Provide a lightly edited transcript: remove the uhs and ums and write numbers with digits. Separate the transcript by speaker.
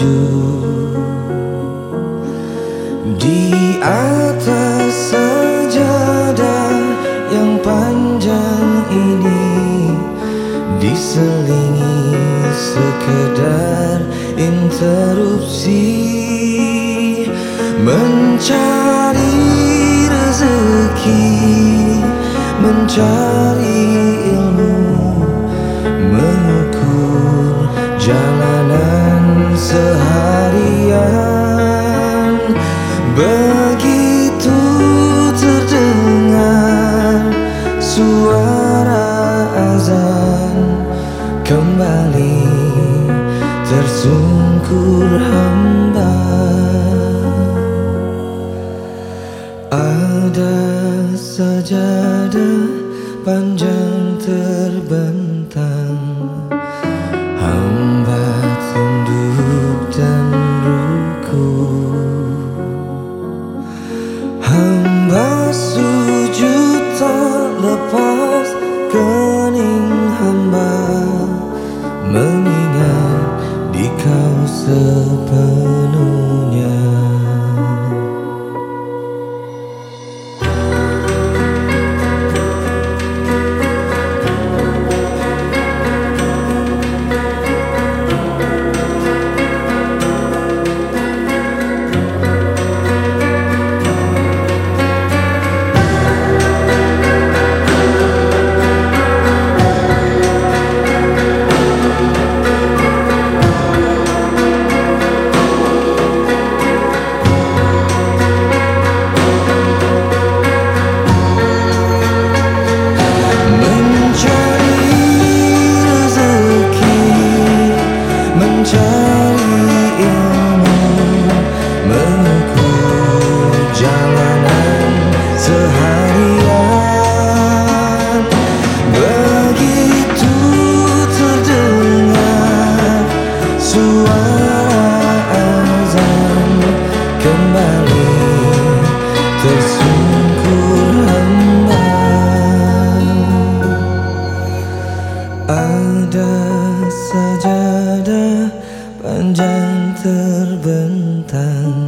Speaker 1: sujud di atas sajadah yang panjang ini, diselingi sekedar interupsi, mencari rezeki, mencari ilmu, mengukur jalanan seharian. Begitu terdengar suara azan, kembali tersungkur hamba. Ada sajadah panjang terbentang, hamba tunduk dan ruku. Hamba sujud tak lepas kening hamba, mengingat di Kau sepenuhnya. Ada sajadah panjang terbentang,